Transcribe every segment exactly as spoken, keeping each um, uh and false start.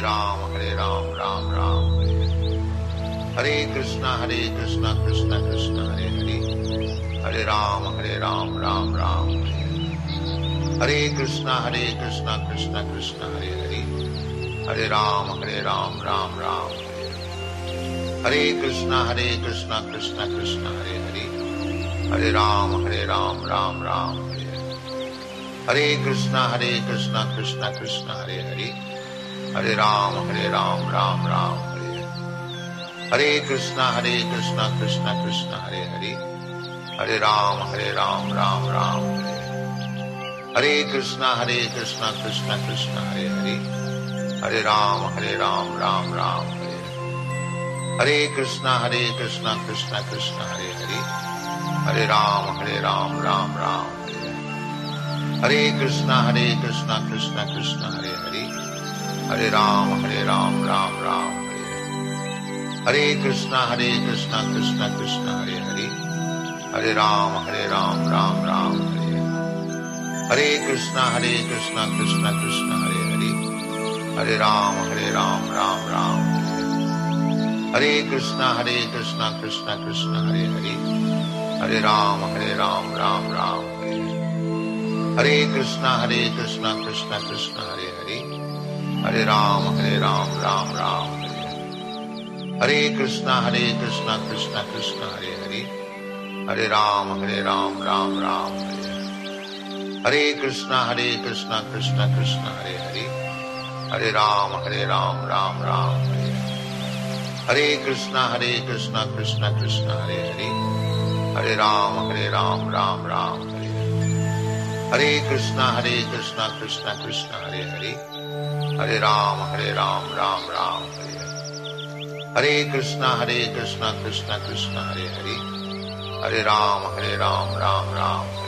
Ram, Hare Ram, Ram Ram, Hare Hare. Hare Krishna, Hare Krishna, Krishna Krishna, Hare Hare. Hare Ram, Hare Ram, Ram Ram, Hare Hare. Hare Krishna, Hare Krishna, Krishna Krishna, Hare Hare. Hare Ram, Hare Ram, Ram Ram, Hare Hare. Hare Krishna, Hare Krishna, Krishna Krishna, Hare Hare. Hare Ram, Hare Ram, Ram Ram, Hare Hare. Hare Krishna, Hare Krishna, Krishna Krishna, Hare Hare. Hare Ram, Hare Ram, Ram Ram, Hare Hare. Hare Krishna, Hare Krishna, Krishna Krishna, Hare Hare. Hare Ram, Hare Ram, Ram Ram, Hare Hare. Hare Krishna, Hare Krishna, Krishna Krishna, Hare Hare. Hare Ram, Hare Ram, Ram Ram, Hare Hare. Hare Krishna, Hare Krishna, Krishna Krishna, Hare Hare. Hare Ram, Hare Ram, Ram Ram, Hare Hare. Hare Krishna, Hare Krishna, Krishna Krishna, Hare Hare. Hare Ram, Hare Ram, Ram Ram, Hare Hare. Hare Krishna, Hare Krishna, Krishna Krishna, Hare Hare. Hare Ram, Hare Ram, Ram Ram, Hare Hare. Hare Krishna, Hare Krishna, Krishna Krishna, Hare Hare. Hare Ram, Hare Ram, Ram Ram, Hare Hare. Hare Krishna, Hare Krishna, Krishna Krishna, Hare Hare. Hare Ram, Hare Ram, Ram Ram, Hare Hare. Hare Krishna, Hare Krishna, Krishna Krishna, Hare Hare. Hare Ram, Hare Ram, Ram Ram, Hare Hare. Hare Krishna, Hare Krishna, Krishna Krishna, Hare Hare. Hare Ram, Hare Ram, Ram Ram, Hare Hare. Hare Krishna, Hare Krishna, Krishna Krishna, Hare Hare. Hare Ram, Hare Ram, Ram Ram, Hare Hare. Hare Krishna, Hare Krishna, Krishna Krishna, Hare Hare. Hare Ram, Hare Ram, Ram Ram, Hare Hare. Hare Krishna, Hare Krishna, Krishna Krishna, Hare Hare. Hare Ram, Hare Ram, Ram Ram, Hare Hare. Hare Krishna, Hare Krishna, Krishna Krishna, Hare Hare. Hare Ram, Hare Ram, Ram Ram, Hare Hare.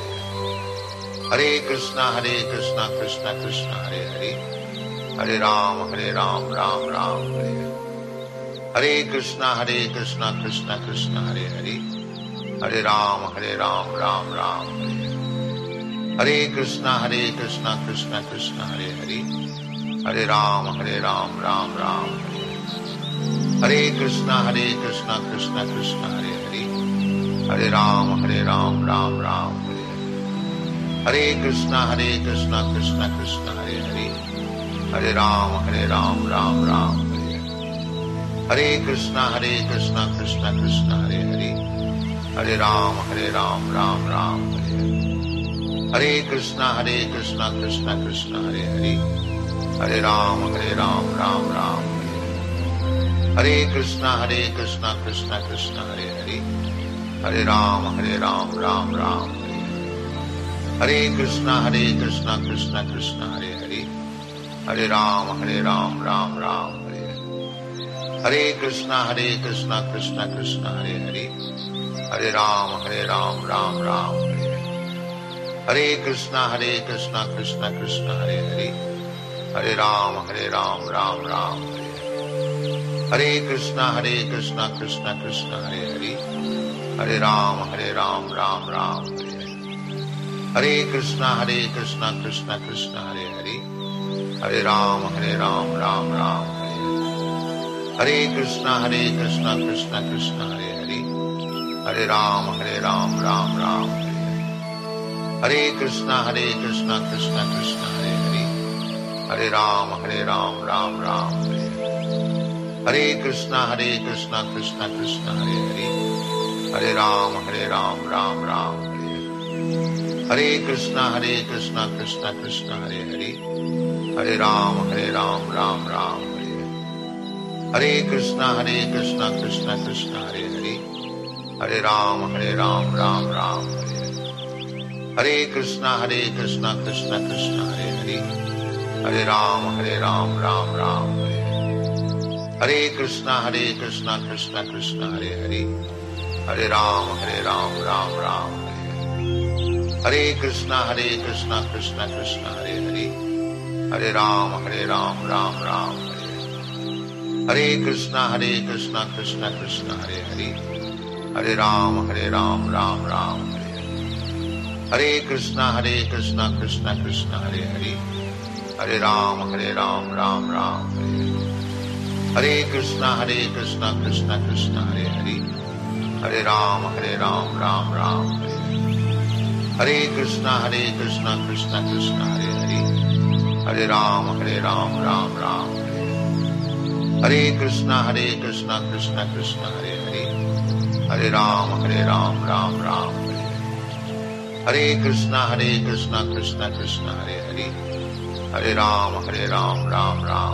Hare Krishna, Hare Krishna, Krishna Krishna, Hare Hare. Hare Ram, Hare Ram, Ram Ram, Hare Hare. Hare Krishna, Hare Krishna, Krishna Krishna, Hare Hare. Hare Ram, Hare Ram, Ram Ram, Hare Hare. Hare Krishna, Hare Krishna, Krishna Krishna, Hare Hare. Hare Ram, Hare Ram, Ram Ram, Hare Hare. Hare Krishna, Hare Krishna, Krishna Krishna, Hare Hare. Hare Ram, Hare Ram, Ram Ram, Hare Hare. Hare Krishna, Hare Krishna, Krishna Krishna, Hare Hare. Hare Ram, Hare Ram, Ram Ram, Hare Hare. Hare Krishna, Hare Krishna, Krishna Krishna, Hare Hare. Hare Ram, Hare Ram, Ram Ram, Hare Hare. Hare Krishna, Hare Krishna, Krishna Krishna, Hare Hare. Hare Ram, Hare Ram, Ram Ram, Hare Hare. Hare Krishna, Hare Krishna, Krishna Krishna, Hare Hare. Hare Ram, Hare Ram, Ram Ram, Hare Hare. Hare Krishna, Hare Krishna, Krishna Krishna, Hare Hare. Hare Ram, Hare Ram, Ram Ram, Hare Hare. Hare Krishna, Hare Krishna, Krishna Krishna, Hare Hare. Hare Ram, Hare Ram, Ram Ram, Hare Hare. Hare Krishna, Hare Krishna, Krishna Krishna, Hare Hare. Hare Ram, Hare Ram, Ram Ram, Hare Hare. Hare Krishna, Hare Krishna, Krishna Krishna, Hare Hare. Hare Ram, Hare Ram, Ram Ram, Hare Hare. Hare Krishna, Hare Krishna, Krishna Krishna, Hare Hare. Hare Ram, Hare Ram, Ram Ram, Hare Hare. Hare Krishna, Hare Krishna, Krishna Krishna, Hare Hare. Hare Ram, Hare Ram, Ram Ram, Hare Hare. Hare Krishna, Hare Krishna, Krishna Krishna, Hare Hare. Hare Ram, Hare Ram, Ram Ram, Hare Hare. Hare Krishna, Hare Krishna, Krishna Krishna, Hare Hare. Hare Ram, Hare Ram, Ram Ram, Hare Hare. Hare Krishna, Hare Krishna, Krishna Krishna, Hare Hare. Hare Ram, Hare Ram, Ram Ram, Hare Hare. Hare Krishna, Hare Krishna, Krishna Krishna, Hare Hare. Hare Ram, Hare Ram, Ram Ram, Hare Hare. Hare Krishna, Hare Krishna, Krishna Krishna, Hare Hare. Hare Ram, Hare Ram, Ram Ram, Hare Hare. Hare Krishna, Hare Krishna, Krishna Krishna, Hare Hare. Hare Ram, Hare Ram, Ram Ram, Hare Hare. Hare Krishna, Hare Krishna, Krishna Krishna, Hare Hare. Hare Ram, Hare Ram, Ram Ram, Hare Hare. Hare Krishna, Hare Krishna, Krishna Krishna, Hare Hare. Hare Ram, Hare Ram, Ram Ram, Hare Hare. Hare Krishna, Hare Krishna, Krishna Krishna, Hare Hare. Hare Ram, Hare Ram, Ram Ram, Hare Hare. Hare Krishna, Hare Krishna, Krishna Krishna, Hare Hare, Hare Ram, Hare Ram, Ram Ram, Hare Hare Krishna, Hare Krishna, Krishna Krishna, Hare Hare, Hare Ram, Hare Ram, Ram Ram, Hare Krishna, Hare Krishna, Krishna Krishna, Hare Hare, Hare Ram, Hare Ram, Ram Ram, Hare Krishna, Hare Krishna, Krishna Krishna, Hare Hare, Hare Ram, Hare Ram, Ram Ram,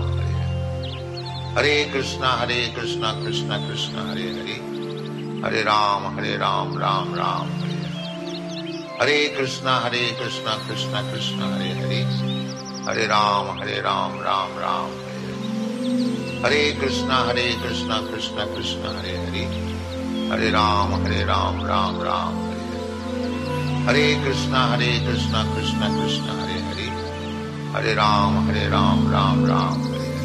Hare Krishna, Hare Krishna, Krishna Krishna, Hare Hare, Hare Ram, Hare Ram, Ram Ram, Hare Krishna, Hare Krishna, Krishna Krishna, Hare Hare, Hare Ram, Hare Ram, Ram Ram, Hare Krishna, Hare Krishna, Krishna Krishna, Hare Hare, Hare Ram, Hare Ram, Ram Ram, Hare Krishna, Hare Krishna, Krishna Krishna, Hare Hare, Hare Ram, Hare Ram, Ram Ram,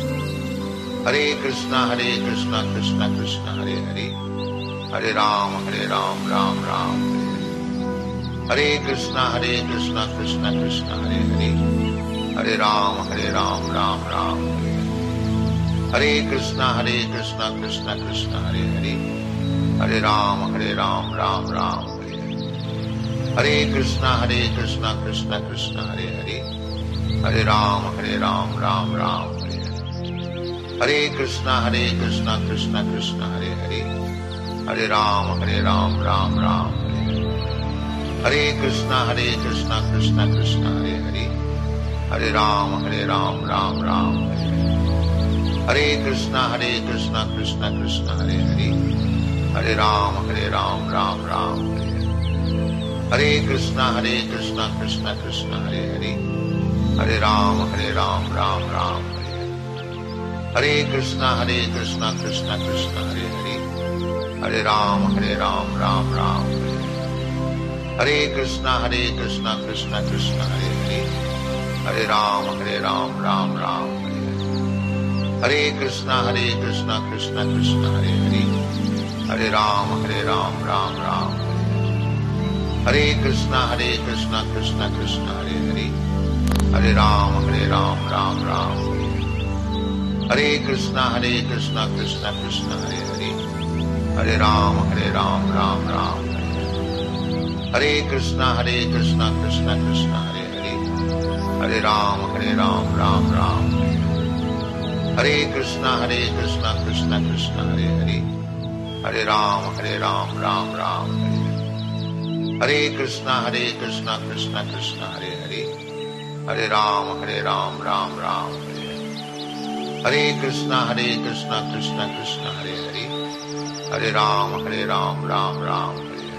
Hare Krishna, Hare Krishna, Krishna Krishna, Hare Hare, Hare Ram, Hare Ram, Ram Ram, Hare Krishna, Hare Krishna, Krishna Krishna, Hare Hare, Hare Ram, Hare Ram, Ram Ram, Hare Krishna, Hare Krishna, Krishna Krishna, Hare Hare, Hare Ram, Hare Ram, Ram Ram, Hare Krishna, Hare Krishna, Krishna Krishna, Hare Hare, Hare Ram, Hare Ram, Ram Ram, Hare Krishna, Hare Krishna, Krishna Krishna, Hare Hare, Hare Ram, Hare Ram, Ram Ram, Hare Krishna, Hare Krishna, Krishna Krishna, Hare Hare, Hare Ram, Hare Ram, Ram Ram, Hare Krishna, Hare Krishna, Krishna Krishna, Hare Hare, Hare Ram, Hare Ram, Ram Ram, Hare Krishna, Hare Krishna, Krishna Krishna, Hare Hare, Hare Ram, Hare Ram, Ram Ram, Hare Krishna, Hare Krishna, Krishna Krishna, Hare Hare, Hare Ram, Hare Ram, Ram Ram, Hare Krishna, Hare Krishna, Krishna Krishna, Hare Hare, Hare Ram, Hare Ram, Ram Ram, Hare Krishna, Hare Krishna, Krishna Krishna, Hare Hare, Hare Ram, Hare Ram, Ram Ram, Hare Krishna, Hare Krishna, Krishna Krishna, Hare Hare, Hare Ram, Hare Ram, Ram Ram, Hare Krishna, Hare Krishna, Krishna Krishna, Hare Hare, Hare Ram, Hare Ram, Ram Ram, Hare Krishna, Hare Krishna, Krishna Krishna, Hare Hare, Hare Ram, Hare Ram, Ram Ram, Hare Krishna, Hare Krishna, Krishna Krishna, Hare Hare, Hare Ram, Hare Ram, Ram Ram, Hare Krishna, Hare Krishna, Krishna Krishna, Hare Hare, Hare Ram, Hare Ram, Ram Ram, Hare Krishna, Hare Krishna, Krishna Krishna, Hare Hare, Hare Ram, Hare Ram, Ram Ram,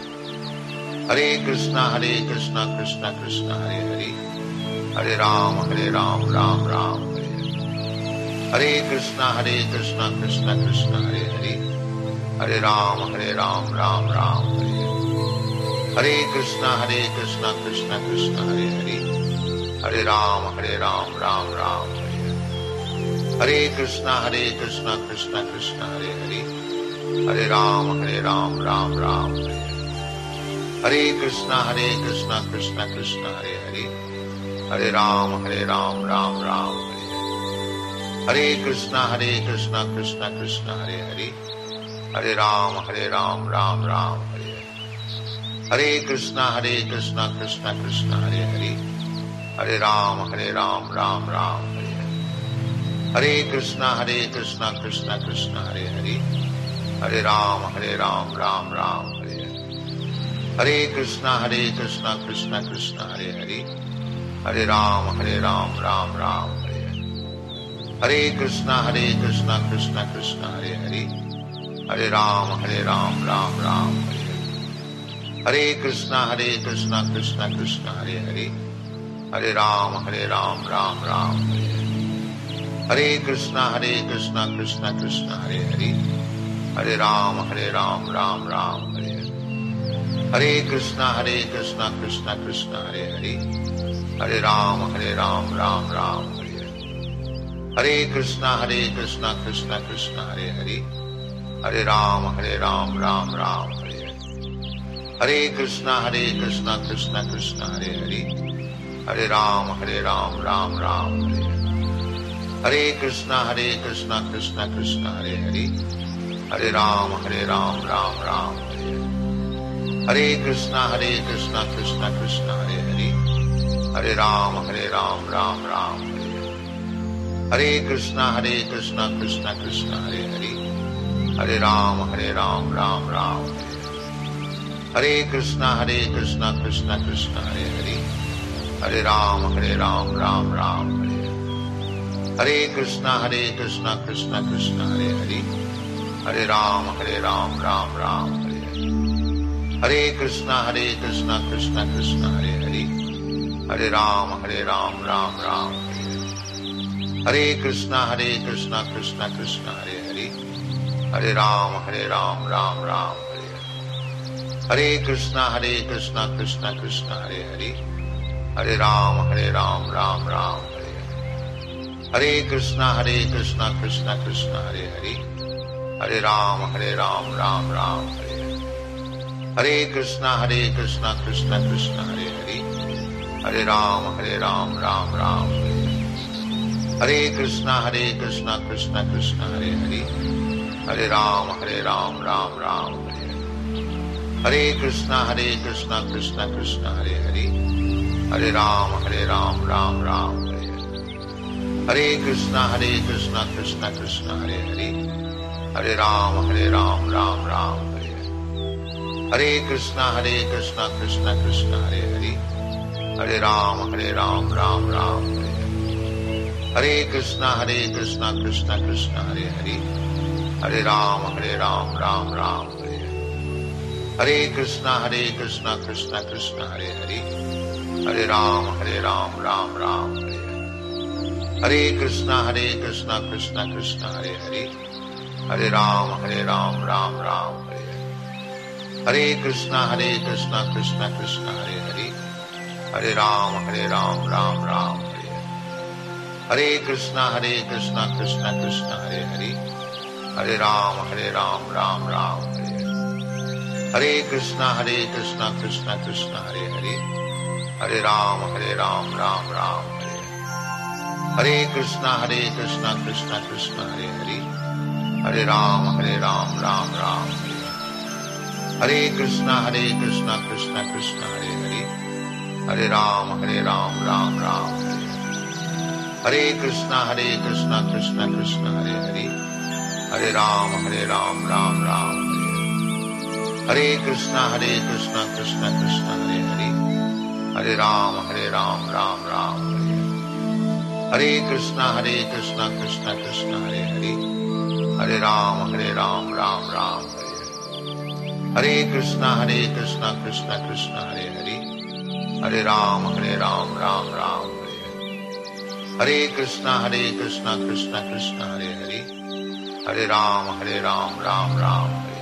Hare Krishna, Hare Krishna, Krishna Krishna, Hare Hare, Hare Ram, Hare Ram, Ram Ram, Hare Krishna, Hare Krishna, Krishna Krishna, Hare Hare, Hare Ram, Hare Ram, Ram Ram, Hare Krishna, Hare Krishna, Krishna Krishna, Hare Hare, Hare Ram, Hare Ram, Ram Ram, Hare Krishna, Hare Krishna, Krishna Krishna, Hare Hare, Hare Ram, Hare Ram, Ram Ram, Hare Krishna, Hare Krishna, Krishna Krishna, Hare Hare, Hare Ram, Hare Ram, Ram Ram, Hare Krishna, Hare Krishna, Krishna Krishna, Hare Hare, Hare Ram, Hare Ram, Ram Ram, Hare Krishna, Hare Krishna, Krishna Krishna, Hare Hare, Hare Ram, Hare Ram, Ram Ram, Hare Krishna, Hare Krishna, Krishna Krishna, Hare Hare, Hare Ram, Hare Ram, Ram Ram, Hare Krishna, Hare Krishna, Krishna Krishna, Hare Hare, Hare Ram, Hare Ram, Ram Ram, Hare Krishna, Hare Krishna, Krishna Krishna, Hare Hare, Hare Ram, Hare Ram, Ram Ram, Hare Krishna, Hare Krishna, Krishna Krishna, Hare Hare, Hare Ram, Hare Ram, Ram Ram, Hare Krishna, Hare Krishna, Krishna Krishna, Hare Hare, Hare Ram, Hare Ram, Ram Ram, Hare Krishna, Hare Krishna, Krishna Krishna, Hare Hare, Hare Ram, Hare Ram, Ram Ram, Hare Krishna, Hare Krishna, Krishna Krishna, Hare Hare, Hare Ram, Hare Ram, Ram Ram, Hare Krishna, Hare Krishna, Krishna Krishna, Hare Hare, Hare Ram, Hare Ram, Ram Ram, Hare Krishna, Hare Krishna, Krishna Krishna, Hare Hare, Hare Rama, Hare Rama, Rama Rama, Hare Hare. Hare Krishna, Hare Krishna, Krishna Krishna, Hare Hare, Hare Rama, Hare Rama, Rama Rama, Hare Hare. Hare Krishna, Hare Krishna, Krishna Krishna, Hare Hare, Hare Rama, Hare Rama, Rama Rama, Hare Hare. Hare Krishna, Hare Krishna, Krishna Krishna, Hare Hare, Hare Rama, Hare Rama, Rama Rama, Hare Hare. Hare Krishna, Hare Krishna, Krishna Krishna, Hare Hare, Hare Rama, Hare Rama, Rama Rama, Hare Hare. Hare Krishna, Hare Krishna, Krishna Krishna, Hare Hare, Hare Rama, Hare Rama, Rama Rama, Hare Hare. Hare Krishna, Hare Krishna, Krishna Krishna, Hare Hare, Hare Rama, Hare Rama, Rama Rama, Hare Hare. Hare Krishna, Hare Krishna, Krishna Krishna, Hare Hare, Hare Rama, Hare Rama, Rama Rama, Hare Hare. Hare Krishna, Hare Krishna, Krishna Krishna, Hare Hare, Hare Rama, Hare Rama, Rama Rama, Hare Hare. Hare Krishna, Hare Krishna, Krishna Krishna, Hare Hare, Hare Rama, Hare Rama, Rama Rama, Hare Hare. Hare Krishna, Hare Krishna, Krishna Krishna, Hare Hare, Hare Rama, Hare Rama, Rama Rama, Hare Hare. Hare Krishna, Hare Krishna, Krishna Krishna, Hare Hare, Hare Rama, Hare Rama, Rama Rama, Hare Hare. Hare Krishna, Hare Krishna, Krishna Krishna, Hare Hare, Hare Rama, Hare Rama, Rama Rama, Hare Hare. Hare Krishna, Hare Krishna, Krishna Krishna, Hare Hare, Hare Rama, Hare Rama, Rama Rama, Hare Hare. Hare Krishna, Hare Krishna, Krishna Krishna, Hare Hare, Hare Rama, Hare Rama, Rama Rama, Hare Hare. Hare Krishna, Hare Krishna, Krishna Krishna, Hare Hare, Hare Rama, Hare Rama, Rama Rama, Hare Hare. Hare Krishna, Hare Krishna, Krishna Krishna, Hare Hare, Hare Rama, Hare Rama, Rama Rama, Hare Hare. Hare Krishna, Hare Krishna, Krishna Krishna, Hare Hare, Hare Rama, Hare Rama, Rama Rama, Hare Hare. Hare Krishna, Hare Krishna, Krishna Krishna, Hare Hare, Hare Rama, Hare Rama, Rama Rama, Hare Hare. Hare Krishna, Hare Krishna, Krishna Krishna, Hare Hare, Hare Rama, Hare Rama, Rama Rama, Hare Hare. Hare Krishna, Hare Krishna, Krishna Krishna, Hare Hare, Hare Rama, Hare Rama, Rama Rama, Hare Hare. Hare Krishna, Hare Krishna, Krishna Krishna, Hare Hare, Hare Rama, Hare Rama, Rama Rama, Hare Hare. Hare Krishna, Hare Krishna, Krishna Krishna, Hare Hare, Hare Rama, Hare Rama, Rama Rama, Hare Hare. Hare Krishna, Hare Krishna, Krishna Krishna, Hare Hare, Hare Rama, Hare Rama, Rama Rama, Hare Hare. Hare Krishna, Hare Krishna, Krishna Krishna, Hare Hare, Hare Rama, Hare Rama, Rama Rama, Hare Hare. Hare Krishna, Hare Krishna, Krishna Krishna, Hare Hare, Hare Rama, Hare Rama, Rama Rama, Hare Hare. Hare Krishna, Hare Krishna, Krishna Krishna, Hare Hare, Hare Rama, Hare Rama, Rama Rama, Hare Hare.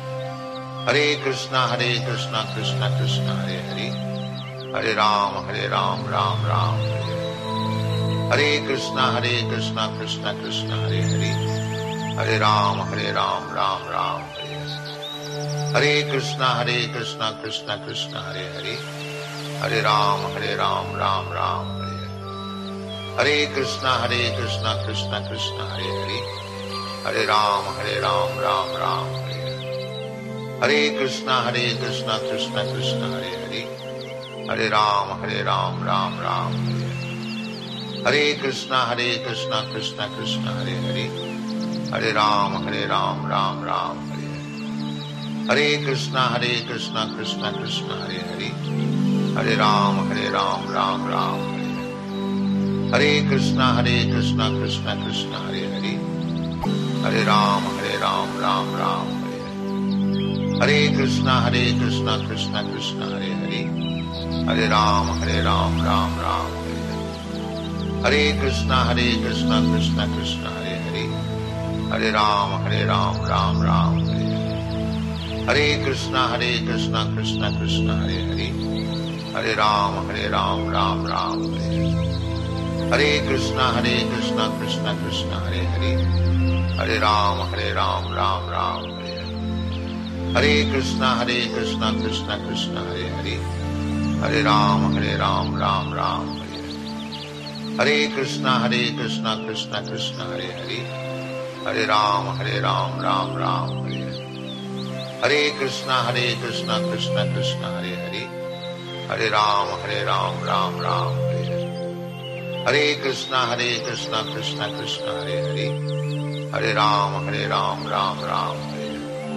Hare Krishna, Hare Krishna, Krishna Krishna, Hare Hare, Hare Rama, Hare Rama, Rama Rama, Hare Hare. Hare Krishna, Hare Krishna, Krishna Krishna, Hare Hare, Hare Rama, Hare Rama, Rama Rama, Hare Hare. Hare Krishna, Hare Krishna, Krishna Krishna, Hare Hare, Hare Rama, Hare Rama, Rama Rama, Hare Hare. Hare Krishna, Hare Krishna, Krishna Krishna, Hare Hare, Hare Rama, Hare Rama, Rama Rama, Hare Hare. Hare Krishna, Hare Krishna, Krishna Krishna, Hare Hare, Hare Rama, Hare Rama, Rama Rama, Hare Hare. Hare Krishna, Hare Krishna, Krishna Krishna, Hare Hare, Hare Rama, Hare Rama, Rama Rama, Hare Hare. Hare Krishna, Hare Krishna, Krishna Krishna, Hare Hare, Hare Rama, Hare Rama, Rama Rama, Hare Hare. Hare Krishna, Hare Krishna, Krishna Krishna, Hare Hare, Hare Rama, Hare Rama, Rama Rama, Hare Hare. Hare Krishna, Hare Krishna, Krishna Krishna, Hare Hare, Hare Rama, Hare Rama, Rama Rama, Hare Hare. Hare Krishna, Hare Krishna, Krishna Krishna, Hare Hare, Hare Rama, Hare Rama, Rama Rama, Hare Hare. Hare Krishna, Hare Krishna, Krishna Krishna, Hare Hare, Hare Rama, Hare Rama, Rama Rama, Hare Hare. Hare Krishna, Hare Krishna, Krishna Krishna, Hare Hare, Hare Rama, Hare Rama, Rama Rama, Hare Hare. Hare Krishna, Hare Krishna, Krishna Krishna, Hare Hare, Hare Rama, Hare Rama, Rama Rama, Hare Hare. Hare Krishna Hare Krishna Krishna Krishna Hare Hare, Hare Ram Hare Ram Ram Ram Hare Hare. Hare Krishna Hare Krishna Krishna Krishna Hare Hare, Hare Ram Hare Ram Ram Ram Hare Hare. Hare Krishna Hare Krishna Krishna Krishna Hare Hare, Hare Ram Hare Ram Ram Ram Hare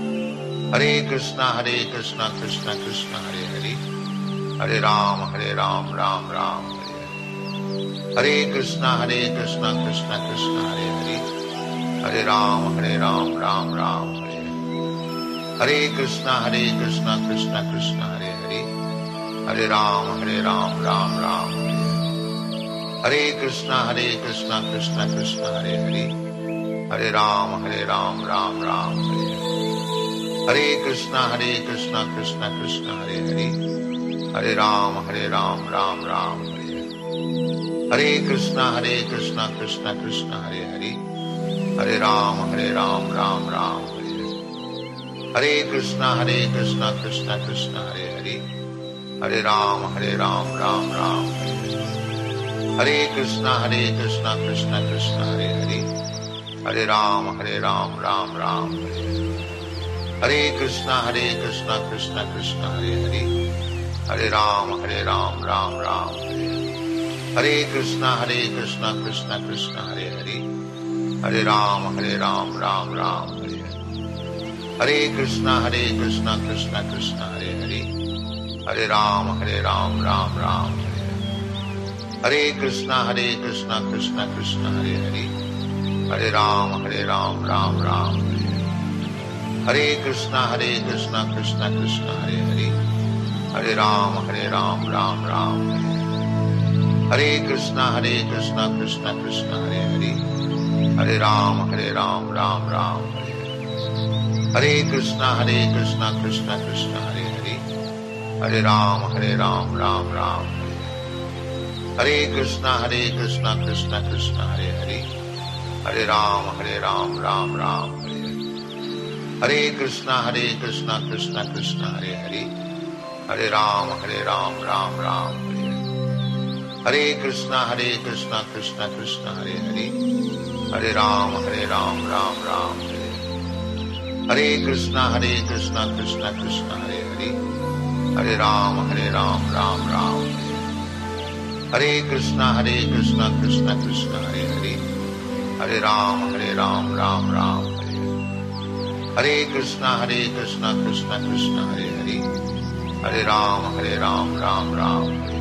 Hare. Hare Krishna Hare Krishna Krishna Krishna Hare Hare, Hare Ram Hare Ram Ram Ram Hare Hare. Hare Krishna Hare Krishna Krishna Krishna Hare Hare, Hare Ram Hare Ram Ram Ram Hare Hare. Hare Krishna Hare Krishna Krishna Krishna Hare Hare, Hare Ram Hare Ram Ram Ram Hare Hare. Hare Krishna Hare Krishna Krishna Krishna Hare Hare, Hare Ram Hare Ram Ram Ram Hare Hare. Hare Krishna Hare Krishna Krishna Krishna Hare Hare, Hare Ram Hare Ram Ram Ram Hare Hare. Hare Krishna Hare Krishna Krishna Krishna Hare Hare, Hare Ram Hare Ram Ram Ram Hare Hare. Hare Krishna Hare Krishna Krishna Krishna Hare Hare, Hare Ram Hare Ram Ram Ram Hare Hare. Hare Krishna Hare Krishna Krishna Krishna Hare Hare, Hare Ram Hare Ram Ram Ram Hare Hare. Hare Krishna Hare Krishna Krishna Krishna Hare Hare, Hare Ram Hare Ram Ram Ram Hare Hare. Hare Krishna Hare Krishna Krishna Krishna Hare Hare, Hare Ram Hare Ram Ram Ram Hare Hare. Hare Krishna Hare Krishna Krishna Krishna Hare Hare, Hare Ram Hare Ram Ram Ram Hare Hare. Hare Krishna Hare Krishna Krishna Krishna Hare Hare, Hare Ram Hare Ram Ram Ram Hare Hare. Hare Krishna Hare Krishna Krishna Krishna Hare Hare, Hare Ram Hare Ram Ram Ram Hare Hare. Hare Krishna Hare Krishna Krishna Krishna Hare Hare, Hare Ram Hare Ram Ram Ram Hare Hare. Hare Krishna Hare Krishna Krishna Krishna Hare Hare, Hare Ram Hare Ram Ram Ram Hare Hare. Hare Krishna Hare Krishna Krishna Krishna Hare Hare, Hare Ram Hare Ram Ram Ram Hare Hare. Hare Krishna Hare Krishna Krishna Krishna Hare Hare, Hare Ram Hare Ram Ram Ram Hare Hare. Hare Krishna Hare Krishna Krishna Krishna Hare Hare, Hare Ram Hare Ram Ram Ram Hare Hare. Hare Krishna Hare Krishna Krishna Krishna Hare Hare, Hare Ram Hare Ram Ram Ram Hare Hare. Hare Krishna Hare Krishna Krishna Krishna Hare Hare, Hare Ram Hare Ram Ram Ram Hare Hare. Hare Krishna Hare Krishna Krishna Krishna Hare Hare, Hare Ram Hare Ram Ram Ram Hare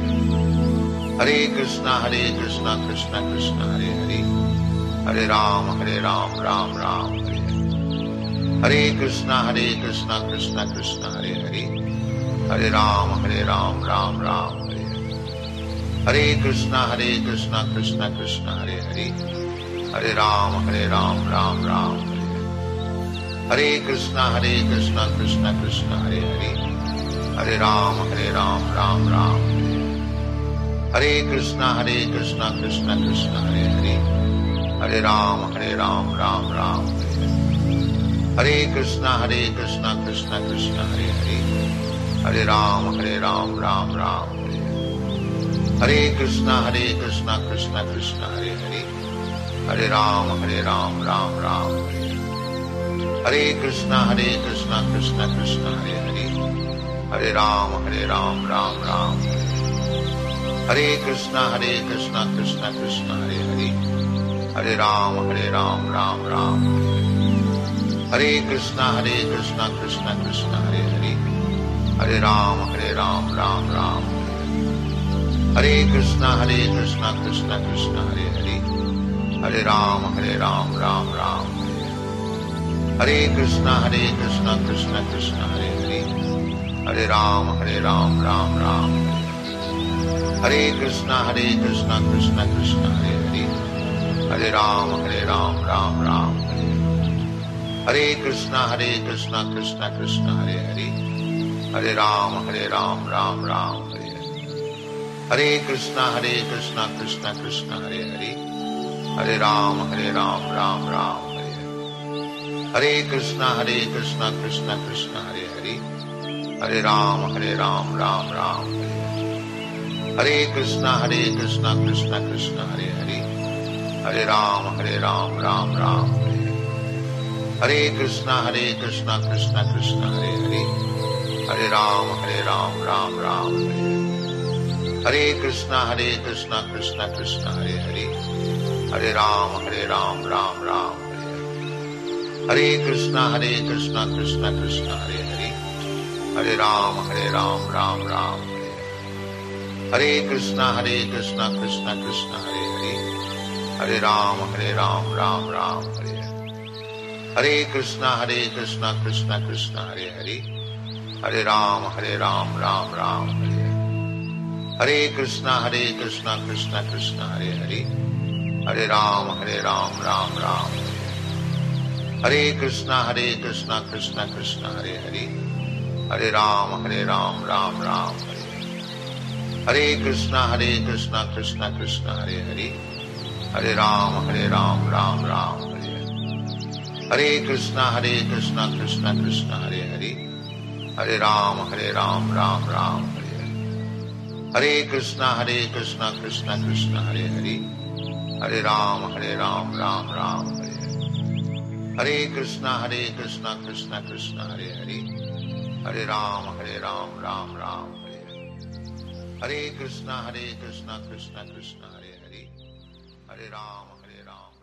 Hare. Hare Krishna Hare Krishna Krishna Krishna Hare Hare, Hare Ram Hare Ram Ram Ram Hare Hare. Hare Krishna Hare Krishna Krishna Krishna Hare Hare, Hare Ram Hare Ram Ram Ram Hare Hare. Hare Krishna Hare Krishna Krishna Krishna Hare Hare, Hare Ram Hare Ram Ram Ram Hare Hare. Hare Krishna Hare Krishna Krishna Krishna Hare Hare, Hare Ram Hare Ram Ram Ram Hare Hare. Hare Krishna Hare Krishna Krishna Krishna Hare Hare, Hare Ram Hare Ram Ram Ram Hare Hare. Hare Krishna Hare Krishna Krishna Krishna Hare Hare, Hare Ram Hare Ram Ram Ram Hare Hare. Hare Krishna Hare Krishna Krishna Krishna Hare Hare, Hare Ram Hare Ram Ram Ram Hare Hare. Hare Krishna Hare Krishna Krishna Krishna Hare Hare, Hare Ram Hare Ram Ram Ram Hare Hare. Hare Krishna Hare Krishna Krishna Krishna Hare Hare, Hare Ram Hare Ram Ram Ram Hare Hare. Hare Krishna Hare Krishna Krishna Krishna Hare Hare, Hare Ram Hare Ram Ram Ram Hare Hare. Hare Krishna Hare Krishna Krishna Krishna Hare Hare, Hare Ram Hare Ram Ram Ram Hare Hare. Hare Krishna Hare Krishna Krishna Krishna Hare Hare, Hare Ram Hare Ram Ram Ram Hare Hare. Hare Krishna Hare Krishna Krishna Krishna Hare Hare, Hare Ram Hare Ram Ram Ram Hare Hare. Hare Krishna Hare Krishna Krishna Krishna Hare Hare, Hare Ram Hare Ram Ram Ram Hare Hare. Hare Krishna Hare Krishna Krishna Krishna Hare Hare, Hare Ram Hare Ram Ram Ram Hare Hare. Hare Krishna Hare Krishna Krishna Krishna Hare Hare, Hare Ram Hare Ram Ram Ram Hare Hare. Hare Krishna Hare Krishna Krishna Krishna Hare Hare, Hare Ram Hare Ram Ram Ram Hare Hare, Hare Krishna Hare Krishna Krishna Krishna Hare Hare, Hare Ram Hare Ram Ram Ram Hare Hare, Hare Krishna Hare Krishna Krishna Krishna Hare Hare, Hare Ram Hare Ram Ram Ram Hare Hare, Hare Krishna Hare Krishna Krishna Krishna Hare Hare, Hare Ram Hare Ram Ram Ram Hare Hare, Hare Krishna Hare Krishna Krishna Krishna Hare Hare, Hare Ram Hare Ram Ram Ram Hare Hare, Hare Krishna Hare Krishna Krishna Krishna Hare Hare, Hare Ram Hare Ram Ram Ram Hare Hare, Hare Krishna Hare Krishna Krishna Krishna Hare Hare, Hare Ram Hare Ram Ram Ram Hare Hare, Hare Krishna Hare Krishna Krishna Krishna Hare Hare, Hare Ram Hare Ram Ram Ram Hare Hare, Hare Krishna Hare Krishna Krishna Krishna Hare Hare, Hare Ram Hare Ram Ram Ram Hare Hare, Hare Krishna Hare Krishna Krishna Krishna Hare Hare, Hare Ram Hare Ram Ram Ram Hare Hare, Hare Krishna Hare Krishna Krishna Krishna Hare Hare, Hare Ram Hare Ram Ram Ram Hare Hare, Hare Krishna Hare Krishna Krishna Krishna Hare Hare, Hare Ram Hare Ram Ram Ram Hare Hare, Hare Krishna Hare Krishna Krishna Krishna Hare Hare, Hare Ram Hare Ram